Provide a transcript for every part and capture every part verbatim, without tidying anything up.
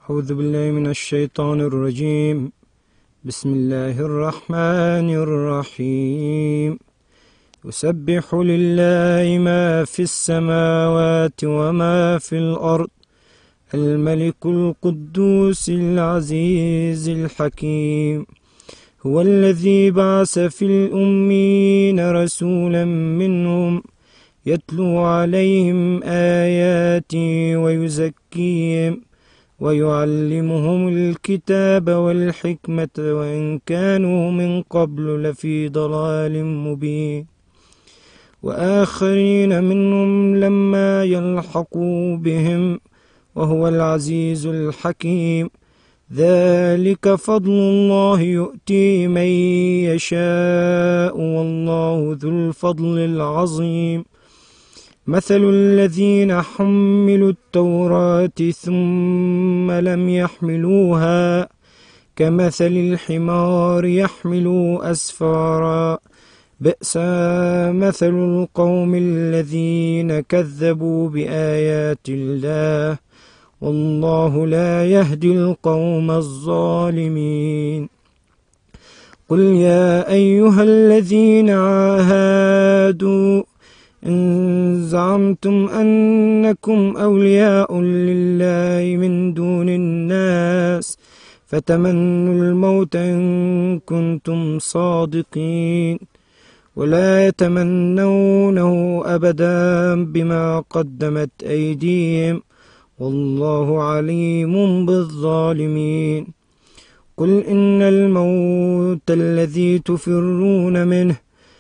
أعوذ بالله من الشيطان الرجيم. بسم الله الرحمن الرحيم. يسبح لله ما في السماوات وما في الأرض، الملك القدوس العزيز الحكيم، هو الذي بعث في الأمين رسولا منهم يتلو عليهم آياته ويزكيهم ويعلمهم الكتاب والحكمة وإن كانوا من قبل لفي ضلال مبين، وآخرين منهم لما يلحقوا بهم، وهو العزيز الحكيم. ذلك فضل الله يؤتيه من يشاء والله ذو الفضل العظيم. مثل الذين حملوا التوراة ثم لم يحملوها كمثل الحمار يحمل أسفارا، بئس مثل القوم الذين كذبوا بآيات الله، والله لا يهدي القوم الظالمين. قل يا أيها الذين عاهدوا إن زعمتم أنكم أولياء لله من دون الناس فتمنوا الموت إن كنتم صادقين، ولا يتمنونه أبدا بما قدمت أيديهم، والله عليم بالظالمين. قل إن الموت الذي تفرون منه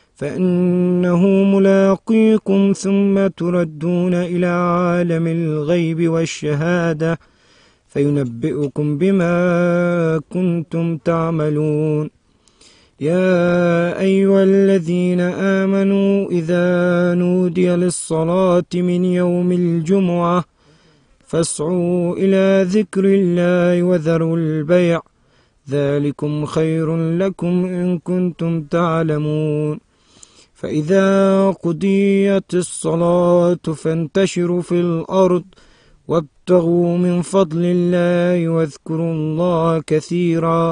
فإنه ملاقيكم ثم تردون إلى عالم الغيب والشهادة فينبئكم بما كنتم تعملون. يا أيها الذين آمنوا إذا نودي للصلاة من يوم الجمعة فاسعوا إلى ذكر الله وذروا البيع، ذلكم خير لكم إن كنتم تعلمون. فإذا قضيت الصلاة فانتشروا في الأرض وابتغوا من فضل الله واذكروا الله كثيرا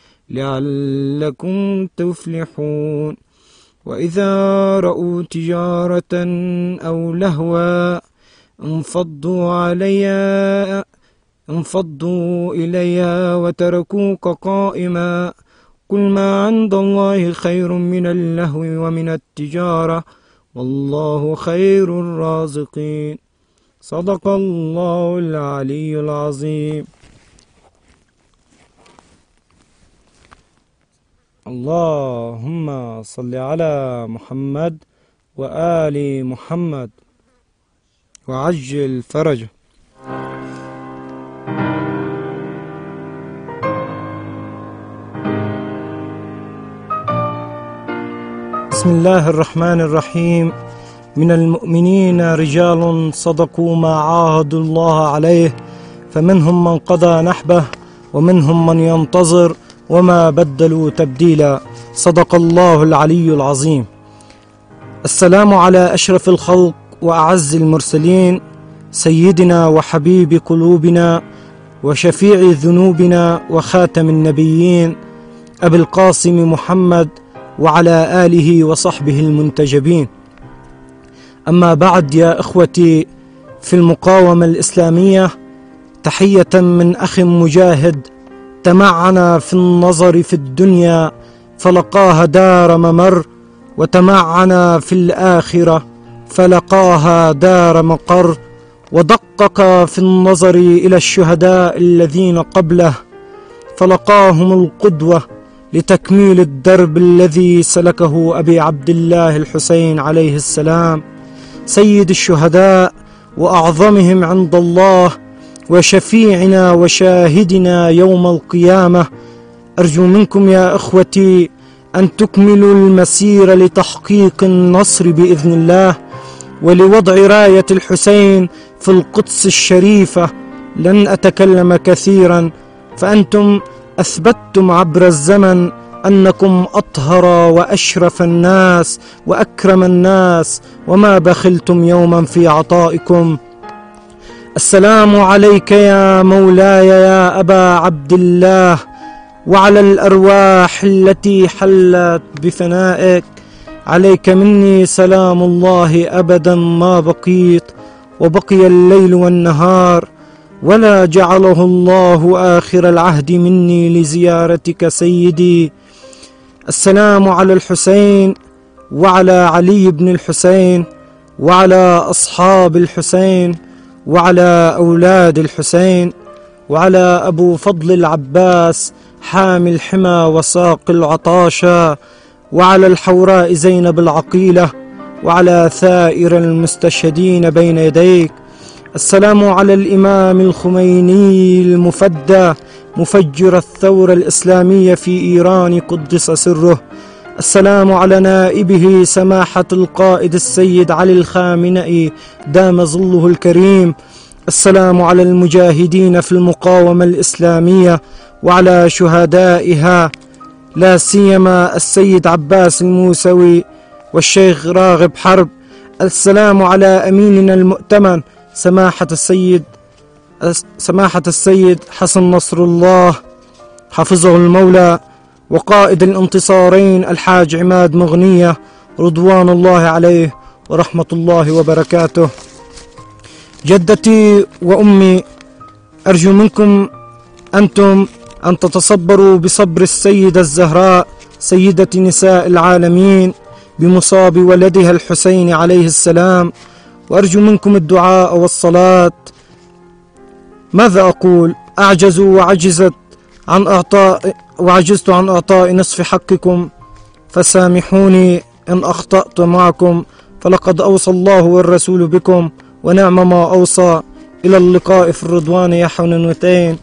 لعلكم تفلحون. وإذا رأوا تجارة أو لهوا انفضوا عليها انفضوا إليها وتركوك قائما، قل ما عند الله خير من اللهو ومن التجارة، والله خير الرازقين. صدق الله العلي العظيم. اللهم صل على محمد وآل محمد وعجل فرجه. بسم الله الرحمن الرحيم. من المؤمنين رجال صدقوا ما عاهدوا الله عليه، فمنهم من قضى نحبه ومنهم من ينتظر وما بدلوا تبديلا. صدق الله العلي العظيم. السلام على أشرف الخلق وأعز المرسلين، سيدنا وحبيب قلوبنا وشفيع ذنوبنا وخاتم النبيين أبي القاسم محمد وعلى آله وصحبه المنتجبين. أما بعد، يا إخوتي في المقاومة الإسلامية، تحية من أخ مجاهد تمعنا في النظر في الدنيا فلقاها دار ممر، وتمعنا في الآخرة فلقاها دار مقر، ودقق في النظر إلى الشهداء الذين قبله فلقاهم القدوة لتكميل الدرب الذي سلكه أبي عبد الله الحسين عليه السلام، سيد الشهداء وأعظمهم عند الله وشفيعنا وشاهدنا يوم القيامة. أرجو منكم يا إخوتي أن تكملوا المسير لتحقيق النصر بإذن الله ولوضع راية الحسين في القدس الشريفة. لن أتكلم كثيرا، فأنتم أثبتتم عبر الزمن أنكم أطهر وأشرف الناس وأكرم الناس، وما بخلتم يوما في عطائكم. السلام عليك يا مولاي يا أبا عبد الله، وعلى الأرواح التي حلت بفنائك. عليك مني سلام الله أبدا ما بقيت، وبقي الليل والنهار، ولا جعله الله آخر العهد مني لزيارتك سيدي. السلام على الحسين، وعلى علي بن الحسين، وعلى أصحاب الحسين، وعلى أولاد الحسين، وعلى أبو فضل العباس حامي الحمى وساق العطاشا، وعلى الحوراء زينب العقيلة، وعلى ثائر المستشهدين بين يديك. السلام على الإمام الخميني المفدى مفجر الثورة الإسلامية في إيران قدس سره. السلام على نائبه سماحة القائد السيد علي الخامنئي دام ظله الكريم. السلام على المجاهدين في المقاومة الإسلامية وعلى شهدائها، لا سيما السيد عباس الموسوي والشيخ راغب حرب. السلام على أميننا المؤتمن سماحة السيد سماحة السيد حسن نصر الله حفظه المولى، وقائد الانتصارين الحاج عماد مغنية رضوان الله عليه ورحمة الله وبركاته. جدتي وأمي، أرجو منكم أنتم أن تتصبروا بصبر السيدة الزهراء سيدة نساء العالمين بمصاب ولدها الحسين عليه السلام، وأرجو منكم الدعاء والصلاة. ماذا أقول؟ أعجز وعجزت عن إعطاء وعجزت عن إعطاء نصف حقكم، فسامحوني إن أخطأت معكم، فلقد أوصى الله والرسول بكم، ونعم ما أوصى. إلى اللقاء في الرضوان يا حنونتين.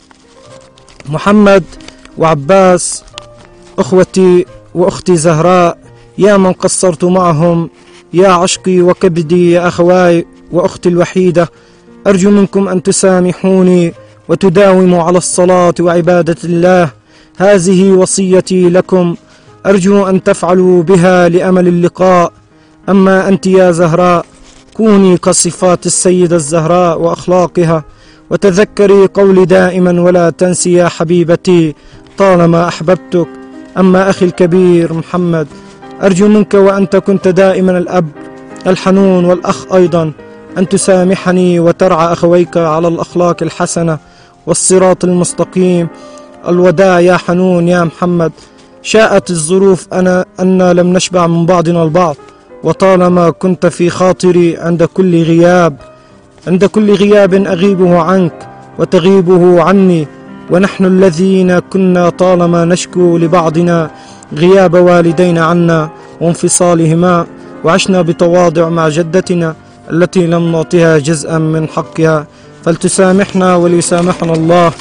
محمد وعباس أخوتي وأختي زهراء، يا من قصرت معهم، يا عشقي وكبدي، يا أخواي وأختي الوحيدة، أرجو منكم أن تسامحوني وتداوموا على الصلاة وعبادة الله. هذه وصيتي لكم، أرجو أن تفعلوا بها لأمل اللقاء. أما أنت يا زهراء، كوني كصفات السيدة الزهراء وأخلاقها، وتذكري قولي دائما ولا تنسي يا حبيبتي طالما أحببتك. أما أخي الكبير محمد، أرجو منك وأنت كنت دائما الأب الحنون والأخ أيضا أن تسامحني وترعى أخويك على الأخلاق الحسنة والصراط المستقيم. الوداع يا حنون يا محمد. شاءت الظروف أنا أن لم نشبع من بعضنا البعض، وطالما كنت في خاطري عند كل غياب عند كل غياب أغيبه عنك وتغيبه عني، ونحن الذين كنا طالما نشكو لبعضنا غياب والدينا عنا وانفصالهما، وعشنا بتواضع مع جدتنا التي لم نعطيها جزءا من حقها، فلتسامحنا وليسامحنا الله.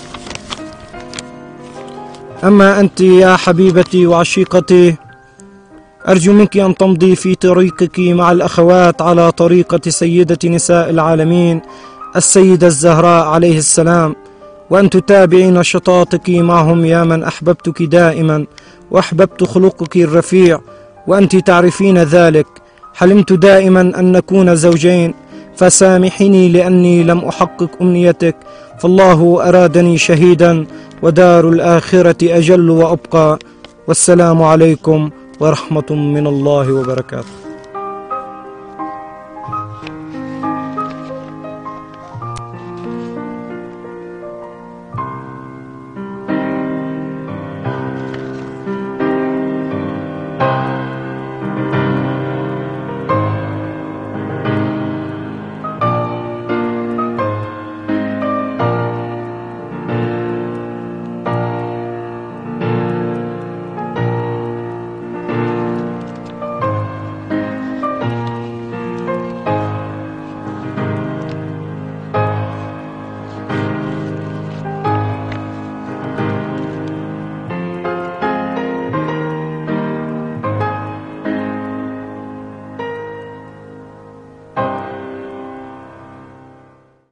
أما أنت يا حبيبتي وعشيقتي، أرجو منك أن تمضي في طريقك مع الأخوات على طريقة سيدة نساء العالمين السيدة الزهراء عليه السلام، وأن تتابعي نشاطاتك معهم يا من أحببتك دائما وأحببت خلقك الرفيع، وأنت تعرفين ذلك. حلمت دائما أن نكون زوجين، فسامحني لأني لم أحقق أمنيتك، فالله أرادني شهيدا، ودار الآخرة أجل وأبقى. والسلام عليكم ورحمة من الله وبركاته.